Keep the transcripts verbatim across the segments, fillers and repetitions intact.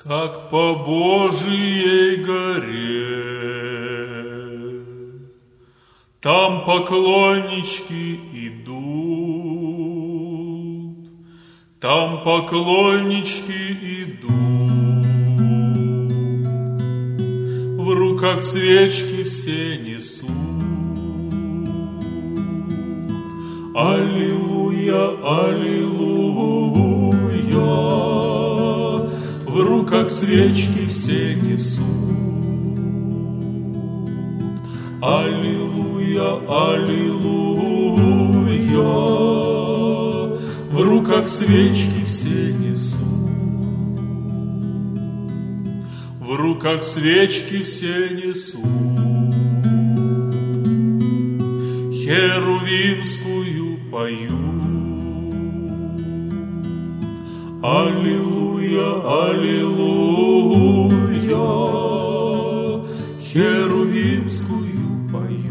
Как по Божией горе, там поклоннички идут, там поклоннички идут, в руках свечки все несут. Аллилуйя, аллилуйя, в руках свечки все несут. Аллилуйя, аллилуйя, в руках свечки все несут. В руках свечки все несут херувимскую поют. Аллилуйя, аллилуйя, херувимскую поют.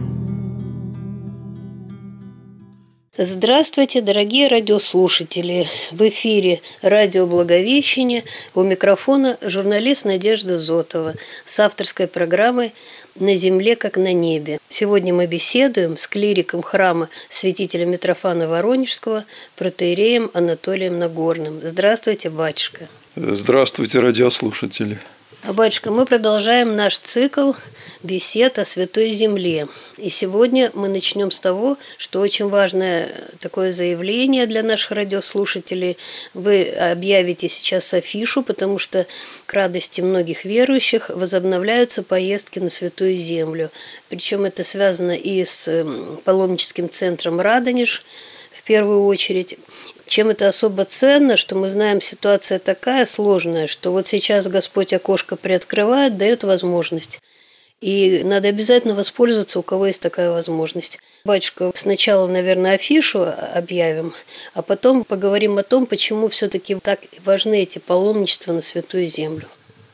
Здравствуйте, дорогие радиослушатели! В эфире радио Благовещение, у микрофона журналист Надежда Зотова с авторской программой «На земле, как на небе». Сегодня мы беседуем с клириком храма святителя Митрофана Воронежского, протоиереем Анатолием Нагорным. Здравствуйте, батюшка! Здравствуйте, радиослушатели! Батюшка, мы продолжаем наш цикл бесед о Святой Земле. И сегодня мы начнем с того, что очень важное такое заявление для наших радиослушателей. Вы объявите сейчас афишу, потому что к радости многих верующих возобновляются поездки на Святую Землю. Причем это связано и с паломническим центром «Радонеж» в первую очередь. Чем это особо ценно, что мы знаем, ситуация такая сложная, что вот сейчас Господь окошко приоткрывает, дает возможность. И надо обязательно воспользоваться, у кого есть такая возможность. Батюшка, сначала, наверное, афишу объявим, а потом поговорим о том, почему все-таки так важны эти паломничества на Святую Землю.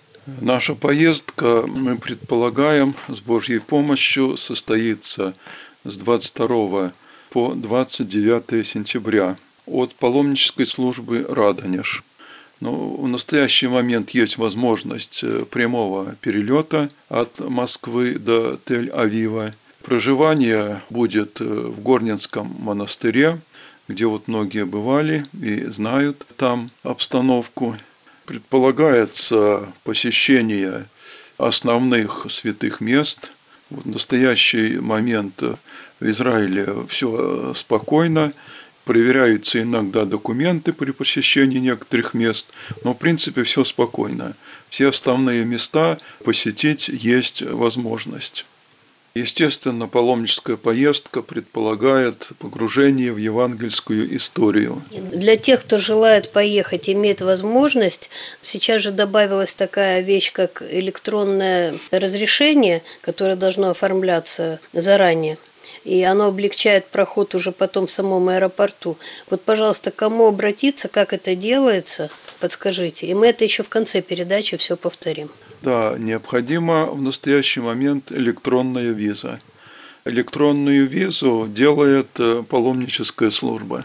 Наша поездка, мы предполагаем, с Божьей помощью состоится с двадцать второго по двадцать девятое сентября от паломнической службы «Радонеж». Но в настоящий момент есть возможность прямого перелета от Москвы до Тель-Авива. Проживание будет в Горненском монастыре, где вот многие бывали и знают там обстановку. Предполагается посещение основных святых мест. В настоящий момент в Израиле все спокойно. Проверяются иногда документы при посещении некоторых мест, но в принципе все спокойно. Все основные места посетить есть возможность. Естественно, паломническая поездка предполагает погружение в евангельскую историю. Для тех, кто желает поехать, имеет возможность, сейчас же добавилась такая вещь, как электронное разрешение, которое должно оформляться заранее. И оно облегчает проход уже потом в самом аэропорту. Вот, пожалуйста, к кому обратиться, как это делается, подскажите. И мы это еще в конце передачи все повторим. Да, необходима в настоящий момент электронная виза. Электронную визу делает паломническая служба.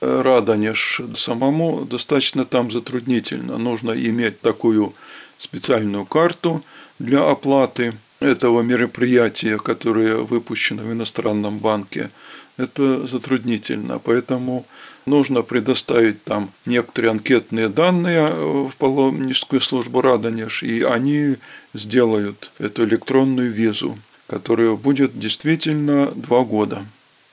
Радонеж самому достаточно там затруднительно. Нужно иметь такую специальную карту для оплаты этого мероприятия, которое выпущено в иностранном банке. Это затруднительно, поэтому нужно предоставить там некоторые анкетные данные в паломническую службу «Радонеж», и они сделают эту электронную визу, которая будет действительно два года.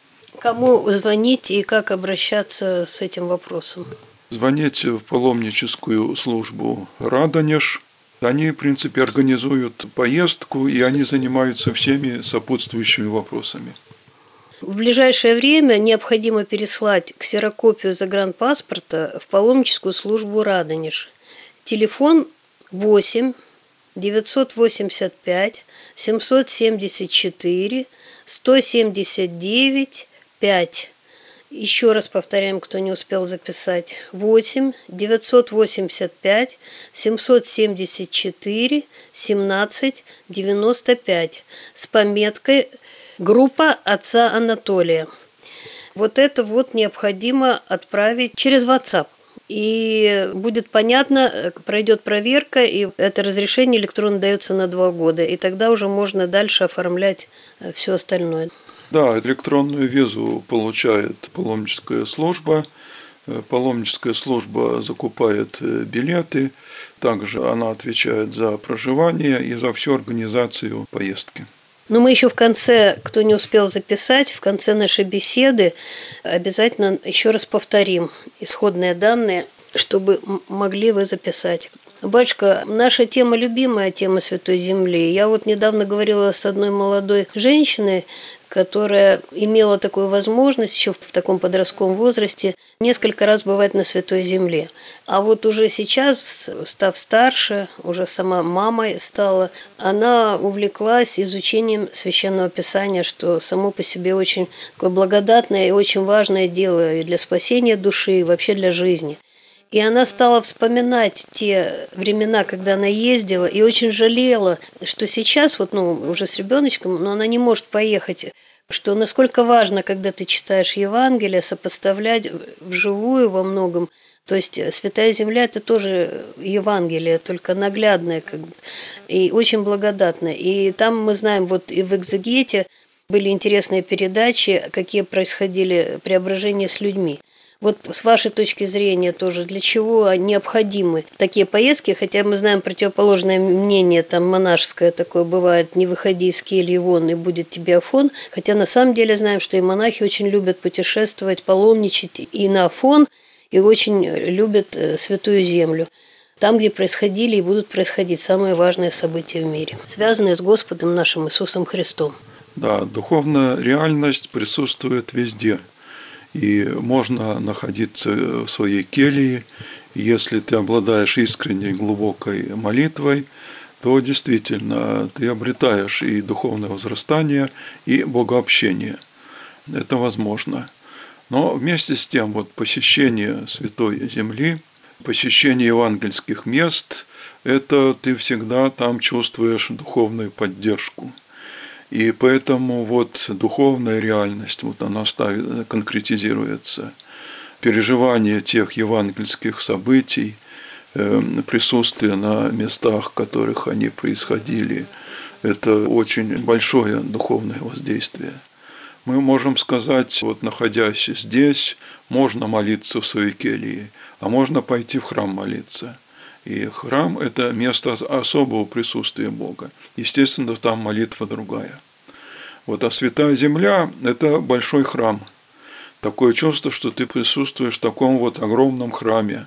Кому звонить и как обращаться с этим вопросом? Звонить в паломническую службу «Радонеж». Они, в принципе, организуют поездку, и они занимаются всеми сопутствующими вопросами. В ближайшее время необходимо переслать ксерокопию загранпаспорта в паломническую службу «Радонеж». Телефон восемь девятьсот восемьдесят пять семьсот семьдесят четыре сто семьдесят девять пять. Еще раз повторяем, кто не успел записать. восемь девятьсот восемьдесят пять семьсот семьдесят четыре семнадцать девяносто пять с пометкой «Группа отца Анатолия». Вот это вот необходимо отправить через WhatsApp. И будет понятно, пройдет проверка, и это разрешение электронно дается на два года. И тогда уже можно дальше оформлять все остальное. Да, электронную визу получает паломническая служба. Паломническая служба закупает билеты. Также она отвечает за проживание и за всю организацию поездки. Но мы еще в конце, кто не успел записать, в конце нашей беседы обязательно еще раз повторим исходные данные, чтобы могли вы записать. Батюшка, наша тема любимая, тема Святой Земли. Я вот недавно говорила с одной молодой женщиной, которая имела такую возможность еще в таком подростковом возрасте несколько раз бывать на Святой Земле. А вот уже сейчас, став старше, уже сама мамой стала, она увлеклась изучением Священного Писания, что само по себе очень такое благодатное и очень важное дело и для спасения души, и вообще для жизни. И она стала вспоминать те времена, когда она ездила, и очень жалела, что сейчас, вот, ну, уже с ребеночком, но она не может поехать, что насколько важно, когда ты читаешь Евангелие, сопоставлять вживую во многом. То есть Святая Земля – это тоже Евангелие, только наглядное, как бы, и очень благодатное. И там мы знаем, вот и в экзегете были интересные передачи, какие происходили преображения с людьми. Вот с вашей точки зрения тоже, для чего необходимы такие поездки, хотя мы знаем противоположное мнение, там монашеское такое бывает, не выходи из кельи вон и будет тебе Афон, хотя на самом деле знаем, что и монахи очень любят путешествовать, паломничать и на Афон, и очень любят Святую Землю, там, где происходили и будут происходить самые важные события в мире, связанные с Господом нашим Иисусом Христом. Да, духовная реальность присутствует везде. И можно находиться в своей келье. Если ты обладаешь искренней глубокой молитвой, то действительно ты обретаешь и духовное возрастание, и богообщение. Это возможно. Но вместе с тем вот посещение Святой Земли, посещение евангельских мест, это ты всегда там чувствуешь духовную поддержку. И поэтому вот духовная реальность, вот она ставит, конкретизируется. Переживание тех евангельских событий, присутствие на местах, в которых они происходили, это очень большое духовное воздействие. Мы можем сказать, вот находясь здесь, можно молиться в своей келье, а можно пойти в храм молиться. И храм – это место особого присутствия Бога. Естественно, там молитва другая. Вот, а Святая Земля – это большой храм. Такое чувство, что ты присутствуешь в таком вот огромном храме.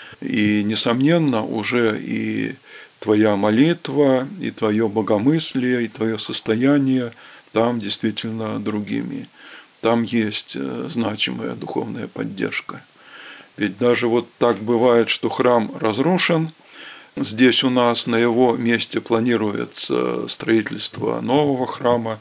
И, несомненно, уже и твоя молитва, и твое богомыслие, и твое состояние там действительно другими. Там есть значимая духовная поддержка. Ведь даже вот так бывает, что храм разрушен, здесь у нас на его месте планируется строительство нового храма,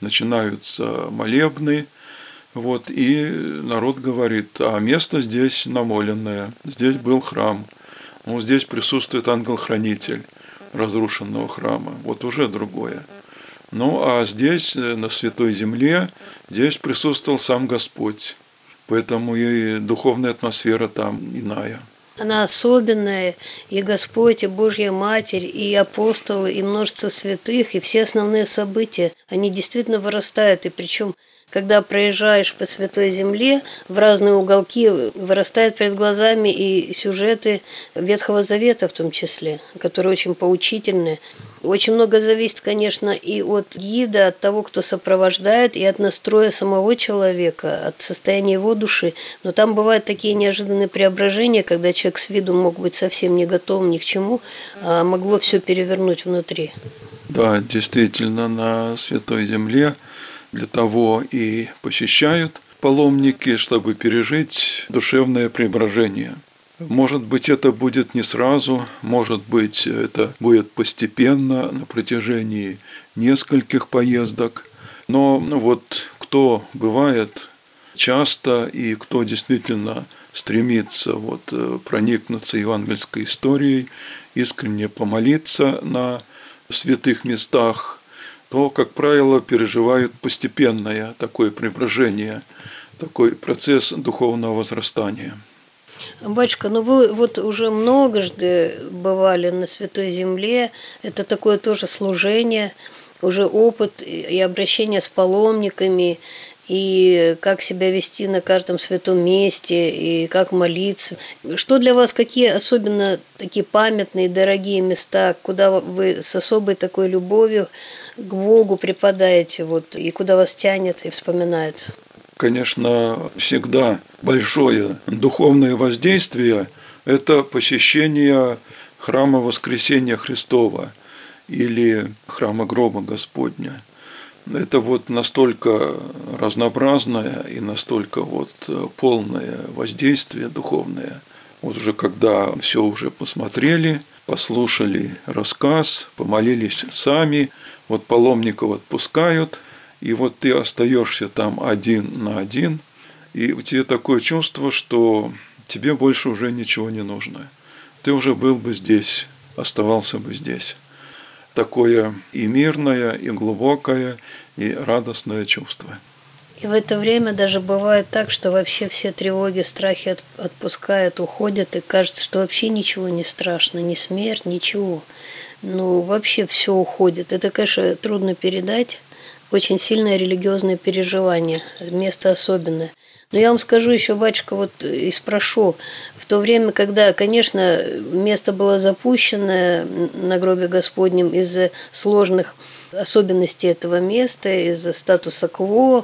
начинаются молебны, вот, и народ говорит, а место здесь намоленное, здесь был храм, ну, здесь присутствует ангел-хранитель разрушенного храма, вот уже другое. Ну, а здесь, на Святой Земле, здесь присутствовал сам Господь. Поэтому и духовная атмосфера там иная. Она особенная, и Господь, и Божья Матерь, и апостолы, и множество святых, и все основные события, они действительно вырастают, и причем, когда проезжаешь по Святой Земле, в разные уголки вырастают перед глазами и сюжеты Ветхого Завета в том числе, которые очень поучительны. Очень много зависит, конечно, и от гида, от того, кто сопровождает, и от настроя самого человека, от состояния его души. Но там бывают такие неожиданные преображения, когда человек с виду мог быть совсем не готов ни к чему, а могло все перевернуть внутри. Да, действительно, на Святой Земле для того и посещают паломники, чтобы пережить душевное преображение. Может быть, это будет не сразу, может быть, это будет постепенно на протяжении нескольких поездок. Но вот кто бывает часто и кто действительно стремится вот проникнуться евангельской историей, искренне помолиться на святых местах, то, как правило, переживают постепенное такое преображение, такой процесс духовного возрастания. Батюшка, ну вы вот уже многожды бывали на Святой Земле. Это такое тоже служение, уже опыт и обращение с паломниками, и как себя вести на каждом святом месте, и как молиться. Что для вас, какие особенно такие памятные, дорогие места, куда вы с особой такой любовью к Богу припадаете, вот, и куда вас тянет и вспоминается? Конечно, всегда большое духовное воздействие – это посещение храма Воскресения Христова или храма Гроба Господня. Это вот настолько разнообразное и настолько вот полное воздействие духовное. Вот уже когда все уже посмотрели, послушали рассказ, помолились сами, вот паломников отпускают, и вот ты остаешься там один на один, и у тебя такое чувство, что тебе больше уже ничего не нужно. Ты уже был бы здесь, оставался бы здесь. Такое и мирное, и глубокое, и радостное чувство. И в это время даже бывает так, что вообще все тревоги, страхи отпускают, уходят, и кажется, что вообще ничего не страшно, ни смерть, ничего. Ну, вообще все уходит. Это, конечно, трудно передать. Очень сильное религиозное переживание, место особенное. Но я вам скажу еще, батюшка, вот и спрошу, в то время, когда, конечно, место было запущено на гробе Господнем из-за сложных особенностей этого места, из-за статуса кво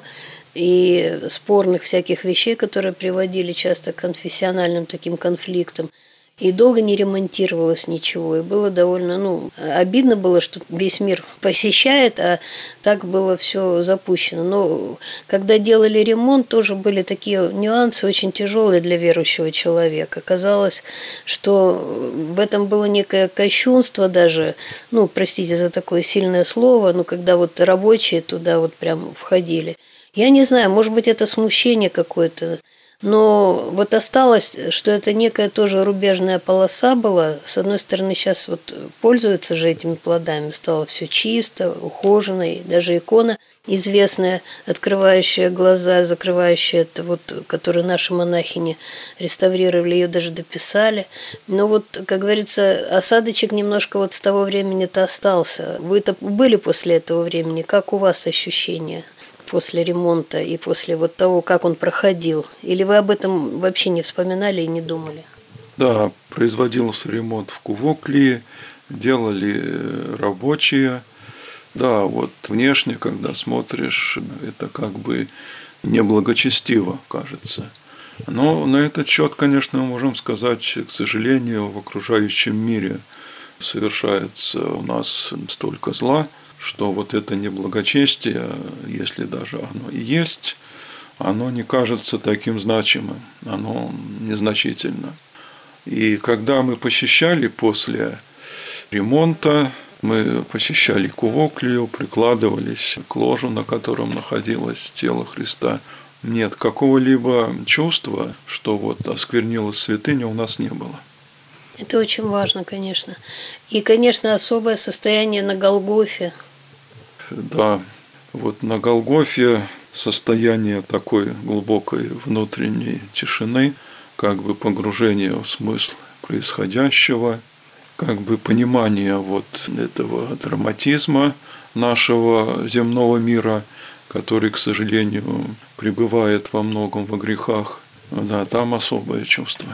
и спорных всяких вещей, которые приводили часто к конфессиональным таким конфликтам, и долго не ремонтировалось ничего. И было довольно, ну, обидно было, что весь мир посещает, а так было все запущено. Но когда делали ремонт, тоже были такие нюансы очень тяжелые для верующего человека. Казалось, что в этом было некое кощунство даже, ну, простите за такое сильное слово, но когда вот рабочие туда вот прям входили. Я не знаю, может быть, это смущение какое-то. Но вот осталось, что это некая тоже рубежная полоса была. С одной стороны, сейчас вот пользуются же этими плодами, стало все чисто, ухоженно, и даже икона известная, открывающая глаза, закрывающая, это вот, которую наши монахини реставрировали, ее даже дописали. Но вот, как говорится, осадочек немножко вот с того времени-то остался. Вы-то были после этого времени, как у вас ощущения после ремонта и после вот того, как он проходил? Или вы об этом вообще не вспоминали и не думали? Да, производился ремонт в Кувоклии, делали рабочие. Да, вот внешне, когда смотришь, это как бы неблагочестиво кажется. Но на этот счет, конечно, мы можем сказать, к сожалению, в окружающем мире совершается у нас столько зла, что вот это неблагочестие, если даже оно и есть, оно не кажется таким значимым, оно незначительно. И когда мы посещали после ремонта, мы посещали Кувоклию, прикладывались к ложу, на котором находилось тело Христа, нет, какого-либо чувства, что вот осквернилась святыня, у нас не было. Это очень важно, конечно. И, конечно, особое состояние на Голгофе. Да, вот на Голгофе состояние такой глубокой внутренней тишины, как бы погружение в смысл происходящего, как бы понимание вот этого драматизма нашего земного мира, который, к сожалению, пребывает во многом во грехах. Да, там особое чувство.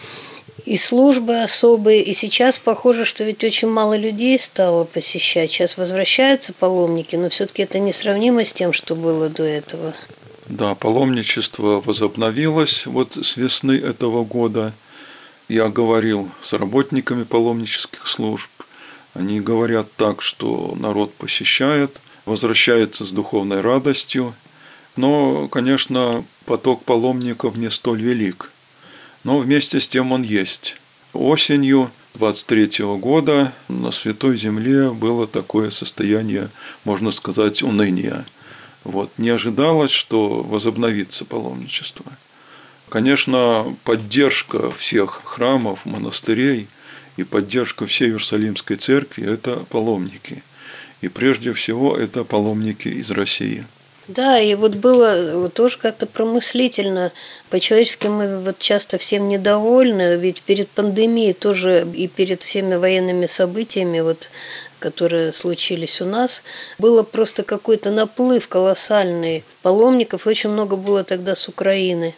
И службы особые, и сейчас похоже, что ведь очень мало людей стало посещать. Сейчас возвращаются паломники, но все-таки это несравнимо с тем, что было до этого. Да, паломничество возобновилось вот с весны этого года. Я говорил с работниками паломнических служб. Они говорят так, что народ посещает, возвращается с духовной радостью. Но, конечно, поток паломников не столь велик. Но вместе с тем он есть. Осенью двадцать третьего года на Святой Земле было такое состояние, можно сказать, уныния. Вот. Не ожидалось, что возобновится паломничество. Конечно, поддержка всех храмов, монастырей и поддержка всей Иерусалимской церкви – это паломники. И прежде всего это паломники из России. Да, и вот было вот тоже как-то промыслительно. По-человечески мы вот часто всем недовольны, ведь перед пандемией тоже и перед всеми военными событиями, вот, которые случились у нас, было просто какой-то наплыв колоссальный паломников, и очень много было тогда с Украины.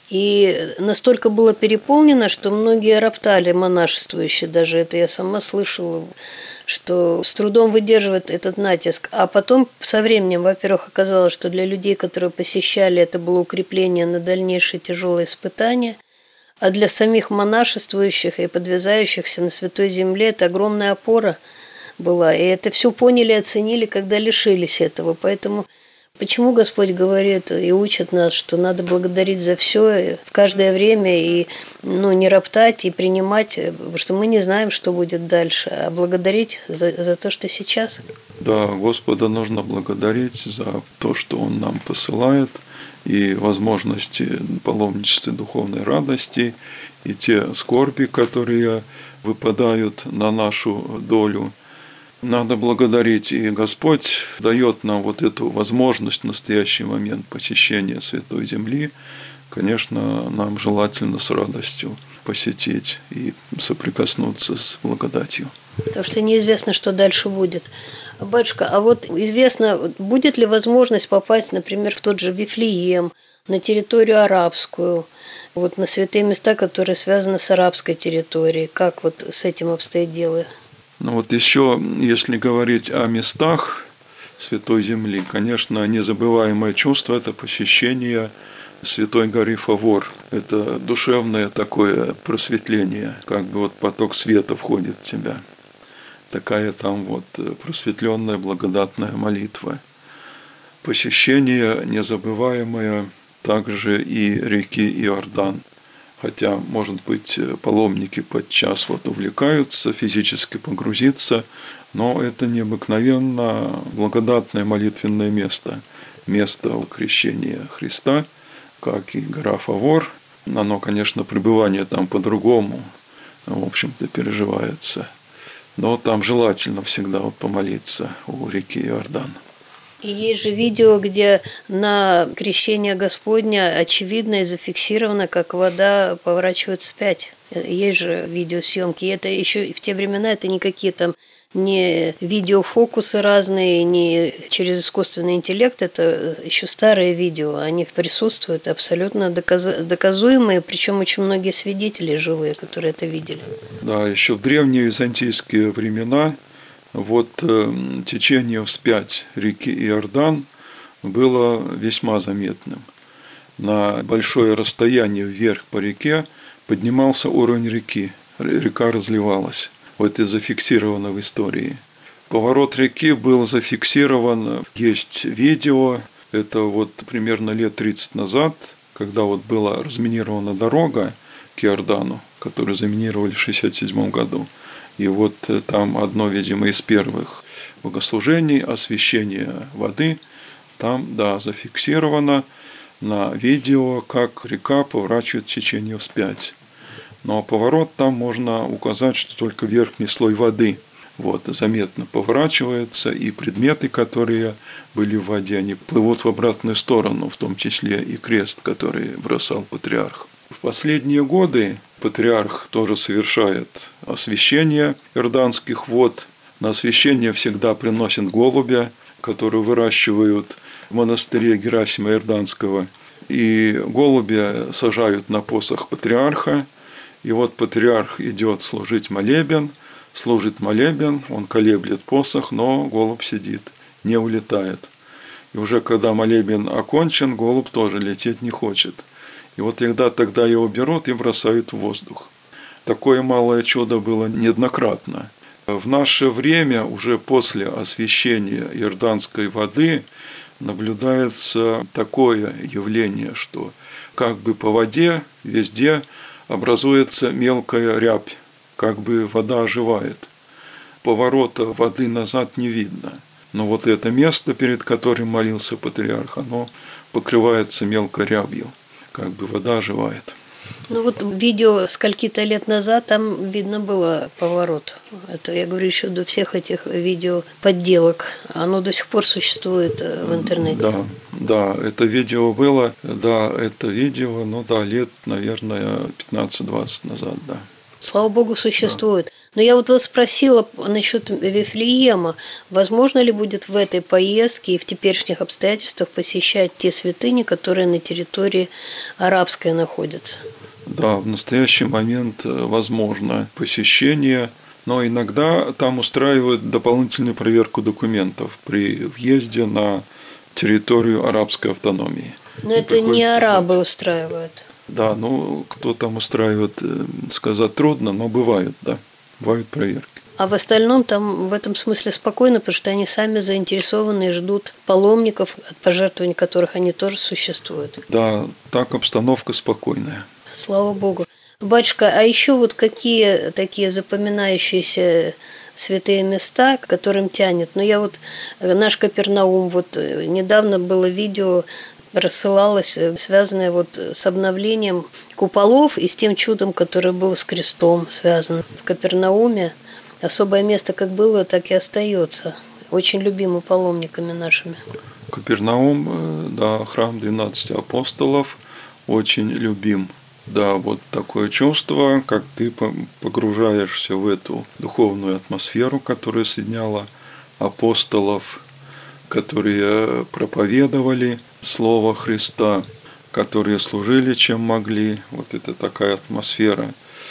И настолько было переполнено, что многие роптали, монашествующие, даже это я сама слышала, что с трудом выдерживает этот натиск. А потом со временем, во-первых, оказалось, что для людей, которые посещали, это было укрепление на дальнейшие тяжелые испытания, а для самих монашествующих и подвязающихся на Святой Земле это огромная опора была. И это все поняли и оценили, когда лишились этого. Поэтому почему Господь говорит и учит нас, что надо благодарить за все в каждое время и ну, не роптать и принимать, потому что мы не знаем, что будет дальше, а благодарить за, за то, что сейчас. Да, Господа нужно благодарить за то, что Он нам посылает, и возможности паломничества духовной радости, и те скорби, которые выпадают на нашу долю. Надо благодарить, и Господь дает нам вот эту возможность в настоящий момент посещения Святой Земли. Конечно, нам желательно с радостью посетить и соприкоснуться с благодатью. Потому что неизвестно, что дальше будет. Батюшка, а вот известно, будет ли возможность попасть, например, в тот же Вифлеем, на территорию арабскую, вот на святые места, которые связаны с арабской территорией? Как вот с этим обстоит дело? Ну вот еще, если говорить о местах Святой Земли, конечно, незабываемое чувство – это посещение Святой горы Фавор. Это душевное такое просветление, как бы вот поток света входит в тебя. Такая там вот просветленная благодатная молитва. Посещение незабываемое также и реки Иордан. Хотя, может быть, паломники подчас вот увлекаются, физически погрузиться, но это необыкновенно благодатное молитвенное место. Место крещения Христа, как и гора Фавор. Оно, конечно, пребывание там по-другому, в общем-то, переживается. Но там желательно всегда вот помолиться у реки Иордан. И есть же видео, где на крещение Господня очевидно и зафиксировано, как вода поворачивает вспять. Есть же видеосъемки. И это еще в те времена это никакие там не видеофокусы разные, не через искусственный интеллект. Это еще старые видео. Они присутствуют абсолютно доказ... доказуемые, причем очень многие свидетели живые, которые это видели. Да, еще в древние византийские времена вот э, течение вспять реки Иордан было весьма заметным. На большое расстояние вверх по реке поднимался уровень реки, река разливалась. Вот это зафиксировано в истории. Поворот реки был зафиксирован, есть видео, это вот примерно лет тридцать назад, когда вот была разминирована дорога к Иордану, которую заминировали в шестьдесят седьмом году. И вот там одно, видимо, из первых богослужений, освящение воды, там, да, зафиксировано на видео, как река поворачивает течение вспять. Но поворот там можно указать, что только верхний слой воды вот, заметно поворачивается, и предметы, которые были в воде, они плывут в обратную сторону, в том числе и крест, который бросал патриарх. В последние годы патриарх тоже совершает освящение иорданских вод. На освящение всегда приносят голубя, который выращивают в монастыре Герасима Иорданского. И голубя сажают на посох патриарха. И вот патриарх идет служить молебен, служит молебен, он колеблет посох, но голубь сидит, не улетает. И уже когда молебен окончен, голубь тоже лететь не хочет. И вот тогда, тогда его берут и бросают в воздух. Такое малое чудо было неоднократно. В наше время, уже после освящения иорданской воды, наблюдается такое явление, что как бы по воде везде образуется мелкая рябь, как бы вода оживает. Поворота воды назад не видно. Но вот это место, перед которым молился патриарх, оно покрывается мелкой рябью, как бы вода оживает. Ну вот видео скольки-то лет назад, там видно было поворот. Это я говорю еще до всех этих видео подделок. Оно до сих пор существует в интернете. Да, да, это видео было, да, это видео, ну да, лет, наверное, пятнадцать-двадцать назад, да. Слава Богу, существует. Да. Но я вот вас спросила насчет Вифлеема. Возможно ли будет в этой поездке и в теперешних обстоятельствах посещать те святыни, которые на территории арабской находятся? Да, в настоящий момент возможно посещение, но иногда там устраивают дополнительную проверку документов при въезде на территорию арабской автономии. Но это не арабы устраивают. Да, ну кто там устраивает, сказать трудно, но бывают, да, бывают проверки. А в остальном там в этом смысле спокойно, потому что они сами заинтересованы и ждут паломников, от пожертвований которых они тоже существуют. Да, так обстановка спокойная. Слава Богу. Батюшка, а еще вот какие такие запоминающиеся святые места, к которым тянет? Ну, я вот, наш Капернаум, вот недавно было видео, рассылалось, связанное вот с обновлением куполов и с тем чудом, которое было с крестом связано. В Капернауме особое место как было, так и остается. Очень любимо паломниками нашими. Капернаум, да, храм двенадцати апостолов, очень любим. Да, вот такое чувство, как ты погружаешься в эту духовную атмосферу, которая соединяла апостолов, которые проповедовали Слово Христа, которые служили чем могли. Вот это такая атмосфера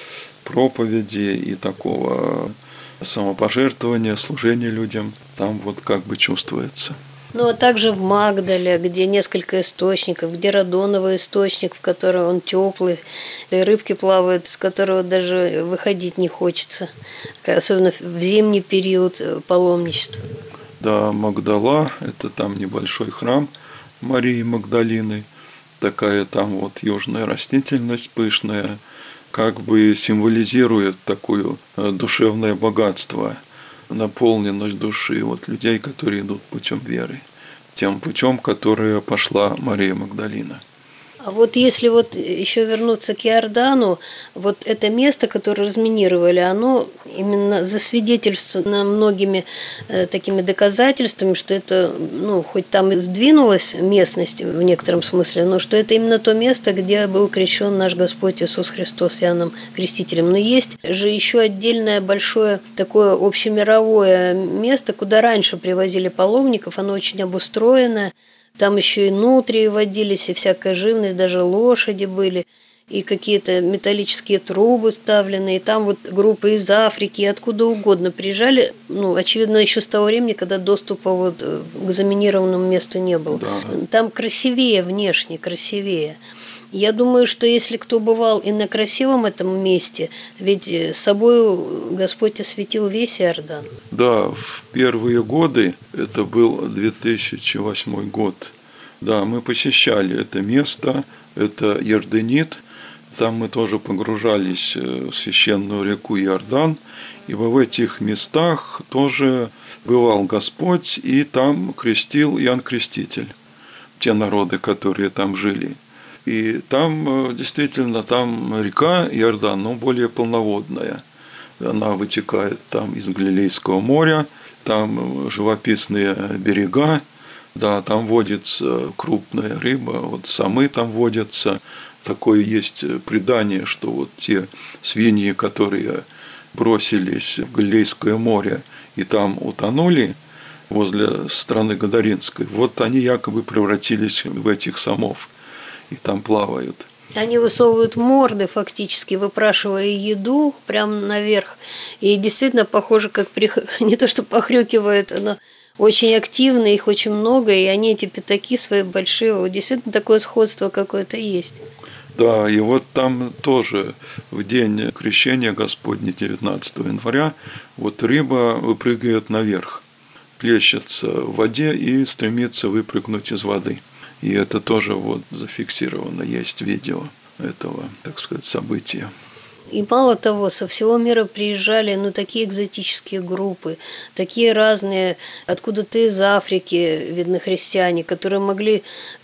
проповеди и такого самопожертвования, служения людям, там вот как бы чувствуется. Ну, а также в Магдале, где несколько источников, где радоновый источник, в котором он теплый, и рыбки плавают, из которого даже выходить не хочется, особенно в зимний период паломничества. Да, Магдала, это там небольшой храм Марии Магдалины, такая там вот южная растительность пышная, как бы символизирует такое душевное богатство, наполненность души вот людей, которые идут путем веры, тем путем, который пошла Мария Магдалина. А вот если вот еще вернуться к Иордану, вот это место, которое разминировали, оно именно засвидетельствовано многими э, такими доказательствами, что это, ну, хоть там и сдвинулась местность в некотором смысле, но что это именно то место, где был крещен наш Господь Иисус Христос Иоанном Крестителем. Но есть же еще отдельное большое такое общемировое место, куда раньше привозили паломников, оно очень обустроено. Там еще и нутрии водились, и всякая живность, даже лошади были, и какие-то металлические трубы вставлены, и там вот группы из Африки, и откуда угодно приезжали, ну, очевидно, еще с того времени, когда доступа вот к заминированному месту не было. Да. Там красивее внешне, красивее. Я думаю, что если кто бывал и на красивом этом месте, ведь с собой Господь осветил весь Иордан. Да, в первые годы, это был две тысячи восьмой год, да, мы посещали это место, это Иорданит, там мы тоже погружались в священную реку Иордан, и в этих местах тоже бывал Господь, и там крестил Иоанн Креститель, те народы, которые там жили. И там действительно там река Иордан, но более полноводная. Она вытекает там из Галилейского моря, там живописные берега, да, там водится крупная рыба, вот самы там водятся. Такое есть предание, что вот те свиньи, которые бросились в Галилейское море и там утонули возле страны Гадаринской, вот они якобы превратились в этих самов. И там плавают. Они высовывают морды фактически, выпрашивая еду прямо наверх. И действительно похоже, как прих... не то что похрюкивают, но очень активно, их очень много, и они эти пятаки свои большие, вот действительно такое сходство какое-то есть. Да, и вот там тоже в день крещения Господня, девятнадцатого января, вот рыба выпрыгивает наверх, плещется в воде и стремится выпрыгнуть из воды. И это тоже вот зафиксировано, есть видео этого, так сказать, события. И мало того, со всего мира приезжали, ну, такие экзотические группы, такие разные, откуда-то из Африки, видно, христиане, которые могли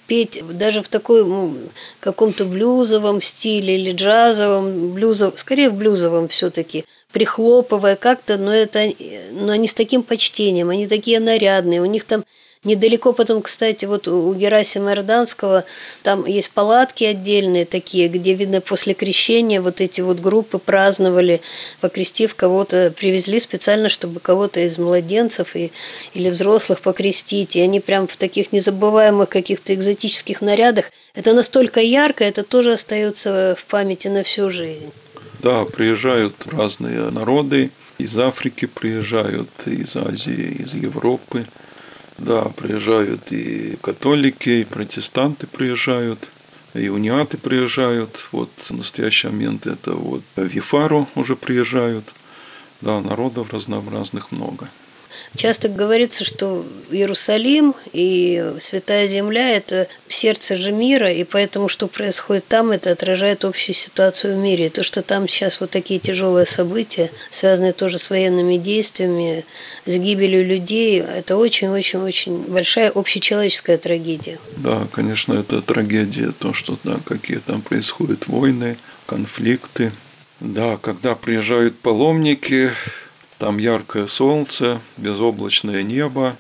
петь даже в такой ну, каком-то блюзовом стиле или джазовом, блюзов, скорее в блюзовом все-таки, прихлопывая как-то, но, это, но они с таким почтением, они такие нарядные, у них там недалеко потом, кстати, вот у Герасима Иорданского там есть палатки отдельные такие, где, видно, после крещения вот эти вот группы праздновали, покрестив кого-то, привезли специально, чтобы кого-то из младенцев и, или взрослых покрестить. И они прям в таких незабываемых каких-то экзотических нарядах. Это настолько ярко, это тоже остается в памяти на всю жизнь. Да, приезжают разные народы, из Африки приезжают, из Азии, из Европы. Да, приезжают и католики, и протестанты приезжают, и униаты приезжают. Вот в настоящий момент это вот в Ефару уже приезжают. Да, народов разнообразных много. Часто говорится, что Иерусалим и Святая Земля – это сердце же мира, и поэтому, что происходит там, это отражает общую ситуацию в мире. И то, что там сейчас вот такие тяжелые события, связанные тоже с военными действиями, с гибелью людей, это очень-очень-очень большая общечеловеческая трагедия. Да, конечно, это трагедия, то, что да, какие там происходят войны, конфликты. Да, когда приезжают паломники, там яркое солнце, безоблачное небо,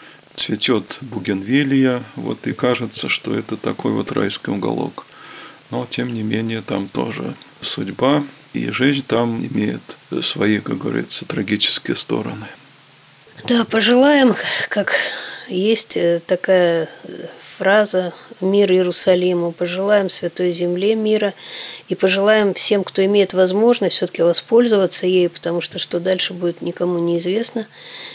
цветет бугенвилия, вот и кажется, что это такой вот райский уголок. Но, тем не менее, там тоже судьба, и жизнь там имеет свои, как говорится, трагические стороны. Да, пожелаем, как есть такая фраза «Мир Иерусалиму», пожелаем Святой Земле мира и пожелаем всем, кто имеет возможность все-таки воспользоваться ею, потому что что дальше будет, никому неизвестно,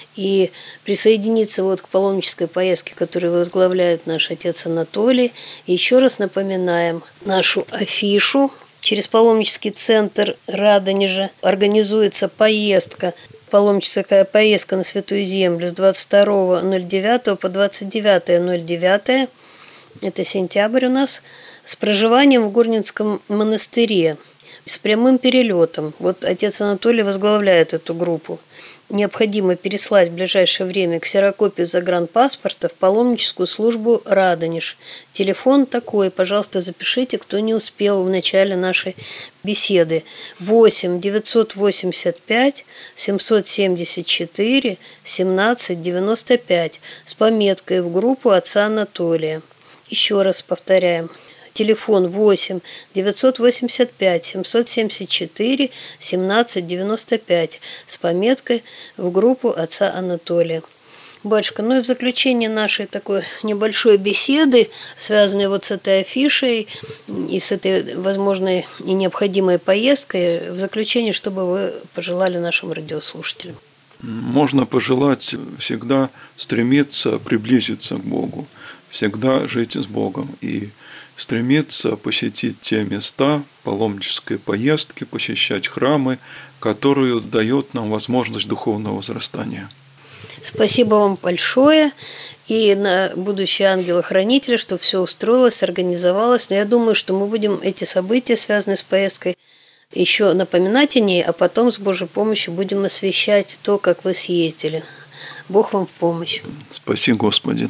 и присоединиться вот к паломнической поездке, которую возглавляет наш отец Анатолий. И еще раз напоминаем нашу афишу. Через паломнический центр Радонежа организуется поездка, паломническая поездка на Святую Землю с двадцать второго ноль девятого по двадцать девятое ноль девятое, это сентябрь у нас, с проживанием в Гурнинском монастыре, с прямым перелетом. Вот отец Анатолий возглавляет эту группу. Необходимо переслать в ближайшее время ксерокопию загранпаспорта в паломническую службу «Радонеж». Телефон такой, пожалуйста, запишите, кто не успел в начале нашей беседы. восемь девятьсот восемьдесят пять семьсот семьдесят четыре семнадцать девяносто пять с пометкой в группу отца Анатолия. Еще раз повторяем. Телефон восемь девятьсот восемьдесят пять семьсот семьдесят четыре семнадцать девяносто пять с пометкой в группу отца Анатолия. Батюшка, ну и в заключение нашей такой небольшой беседы, связанной вот с этой афишей и с этой возможной и необходимой поездкой, в заключение, что бы вы пожелали нашим радиослушателям? Можно пожелать всегда стремиться приблизиться к Богу, всегда жить с Богом и стремиться посетить те места паломнической поездки, посещать храмы, которые дают нам возможность духовного возрастания. Спасибо вам большое и на будущее ангела-хранителя, что все устроилось, организовалось. Но я думаю, что мы будем эти события, связанные с поездкой, еще напоминать о ней, а потом с Божьей помощью будем освещать то, как вы съездили. Бог вам в помощь. Спаси, Господи.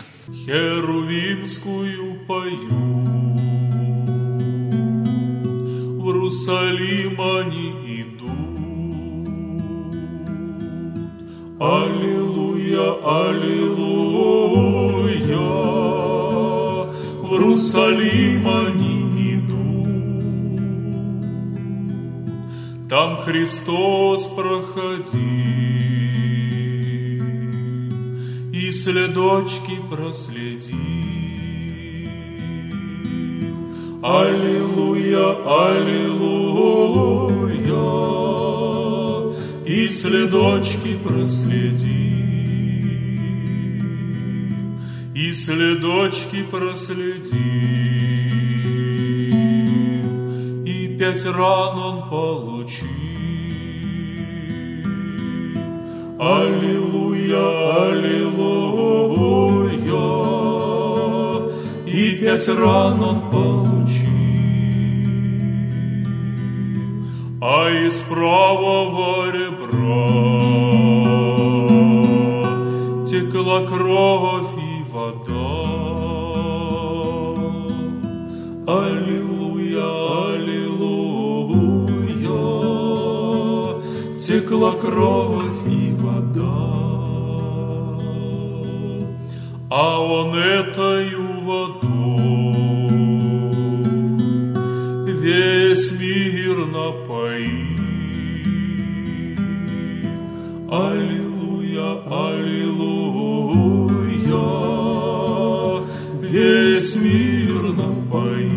Херувимскую пою, в Иерусалим они идут. Аллилуйя, аллилуйя, в Иерусалим они идут. Там Христос проходил и следочки проследил. Аллилуйя, аллилуйя, и следочки проследил, и следочки проследил, и пять ран он получил. Аллилуйя, аллилуйя, и пять ран он получил. А из правого ребра текла кровь и вода. текла кровь и вода, а он этою водой весь мир напоит. Аллилуйя, аллилуйя, весь мир напоит.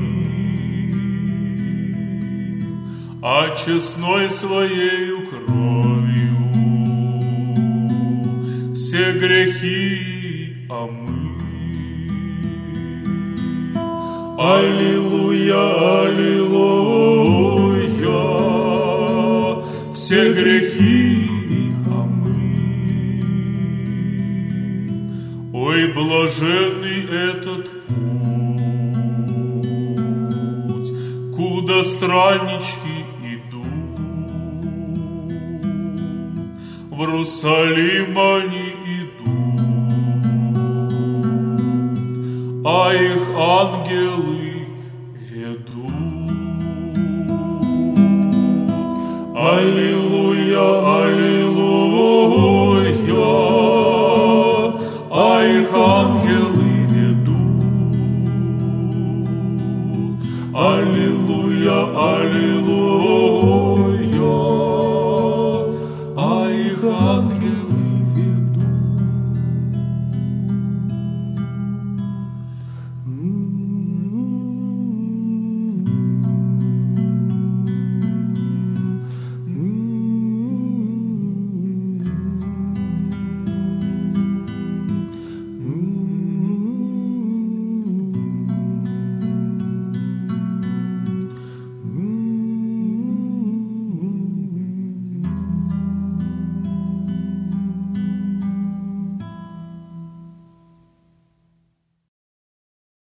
А честной своею кровью все грехи омыл. Аллилуйя, аллилуйя, все грехи омыл. Ой, блаженный этот путь, куда страннички в Иерусалим они идут, а их ангелы ведут. Аллилуйя, аллилуйя.